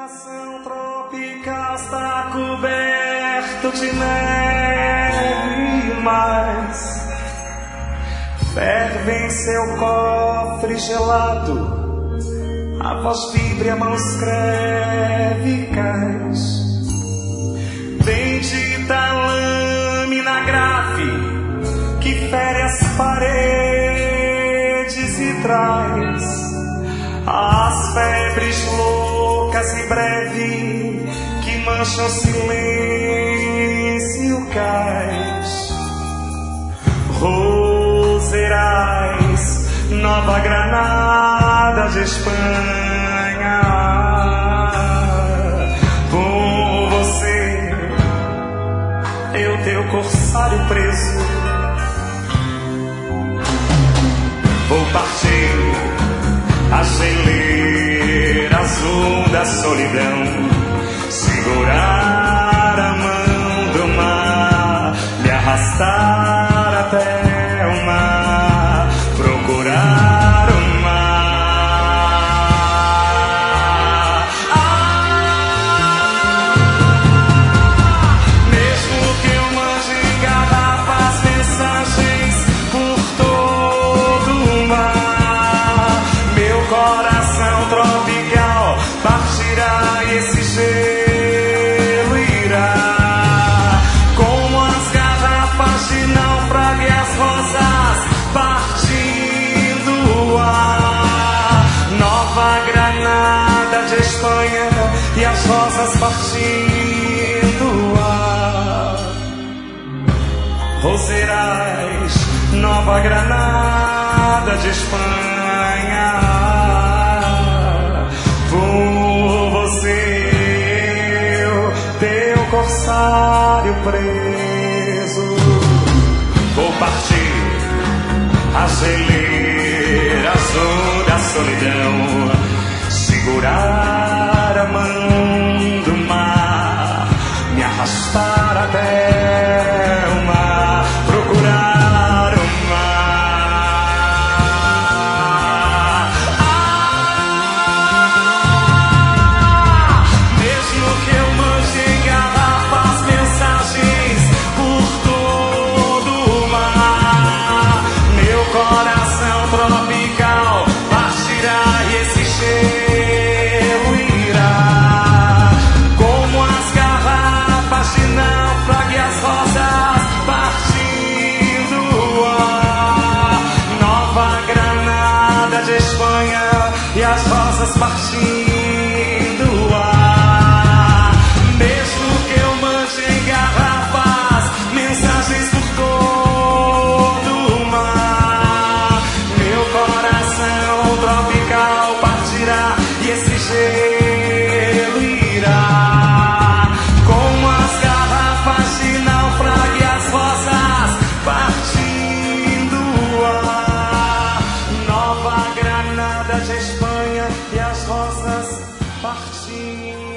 coração tropical está coberto de neve, mas ferve em seu cofre gelado, a voz vibra e a mão escreve e cais. Bendita a lâmina grave que fere as paredes e traz as febres loucas e breve que mancham o silêncio cais. Roserais, Nova Granada de Espanha, por você eu, teu corsário preso, vou partir a geleira azul da solidão, segurar a mão do mar, me arrastar até o mar, procurar o mar. Mesmo que eu mande garrafas, mensagens por todo o mar, meu coração tropical partirá e esse gelo irá. Como as garrafas de naufrágio e as rosas partindo o ar. Nova Granada de Espanha e as rosas partindo o ar. Roserais, Nova Granada de Espanha, por você eu, teu corsário preso, vou partir a geleira azul da solidão, segurar a mão do mar, me arrastar até o mar, procurar o mar. Mesmo que eu mande em garrafas mensagens por todo o mar, meu coração tropical partirá e esse gelo irá. Como as garrafas de naufrágio e as rosas partindo o ar. Nova Granada de Espanha e as rosas partindo o ar. Mesmo que eu mande em garrafas mensagens por todo o mar, meu coração tropical partirá e esse gelo irá. Como as garrafas de naufrágio e as rosas partindo o ar. Nova Granada de Espanha e as rosas partindo